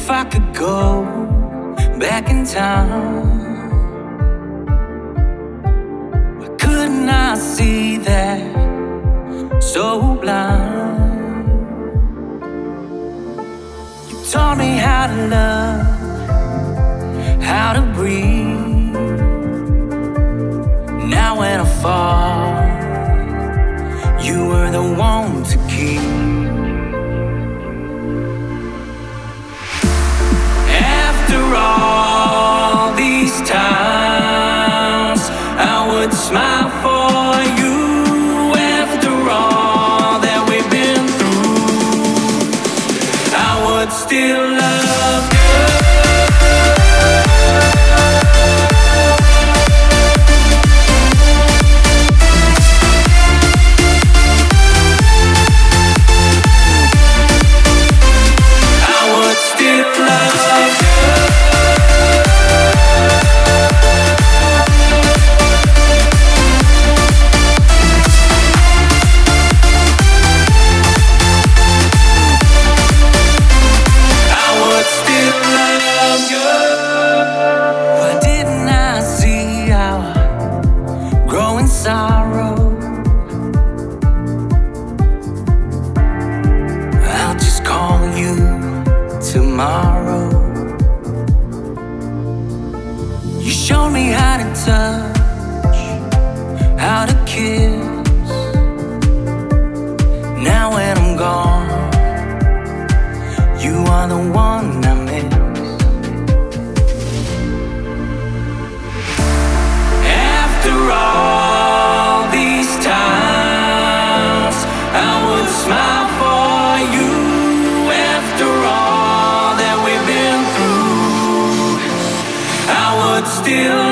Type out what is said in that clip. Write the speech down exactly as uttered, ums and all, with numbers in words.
If I could go back in time, why couldn't I see that so blind? You taught me how to love, how to breathe. Now when I fall, you were the one to keep. After all these times, I would smile for you. After all that we've been through, I would still love you. Sorrow, I'll just call you tomorrow. You showed me how to touch, how to kiss. Now when I'm gone, you are the one I miss. After all these times, I would smile for you. After all that we've been through, I would still